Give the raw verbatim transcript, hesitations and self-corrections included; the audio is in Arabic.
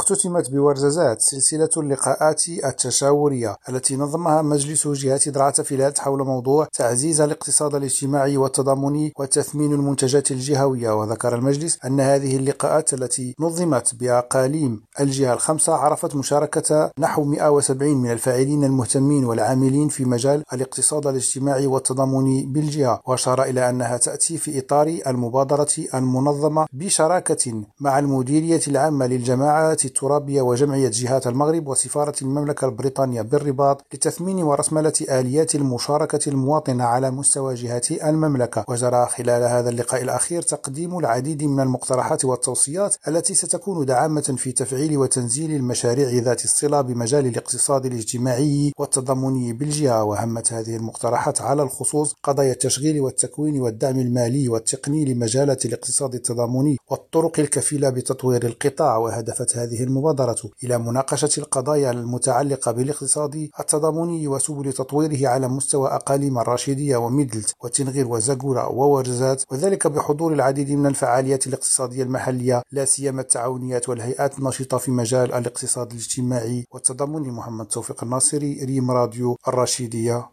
اختتمت بورزازات سلسلة اللقاءات التشاورية التي نظمها مجلس جهة درعا فيلات حول موضوع تعزيز الاقتصاد الاجتماعي والتضامني وتثمين المنتجات الجهوية. وذكر المجلس أن هذه اللقاءات التي نظمت بأقاليم الجهة الخمسة عرفت مشاركة نحو مئة وسبعين من الفاعلين المهتمين والعاملين في مجال الاقتصاد الاجتماعي والتضامني بالجهة، وأشار إلى أنها تأتي في إطار المبادرة المنظمة بشراكة مع المديرية العامة للجماعات الترابية وجمعية جهات المغرب وسفارة المملكة البريطانية بالرباط لتثمين ورسملة آليات المشاركة المواطنة على مستوى جهات المملكة. وجرى خلال هذا اللقاء الأخير تقديم العديد من المقترحات والتوصيات التي ستكون دعامة في تفعيل وتنزيل المشاريع ذات الصلة بمجال الاقتصاد الاجتماعي والتضامني بالجهة. وهمت هذه المقترحات على الخصوص قضايا التشغيل والتكوين والدعم المالي والتقني لمجالات الاقتصاد التضامني والطرق الكفيلة بتطوير القطاع. وهدفت هذه المبادرة إلى مناقشة القضايا المتعلقة بالاقتصاد التضامني وسبل تطويره على مستوى أقاليم الراشدية وميدلت وتنغير وزاكورا وورزات، وذلك بحضور العديد من الفعاليات الاقتصادية المحلية لا سيما التعاونيات والهيئات النشطة في مجال الاقتصاد الاجتماعي والتضامني. محمد توفيق الناصري، ريم راديو الراشدية.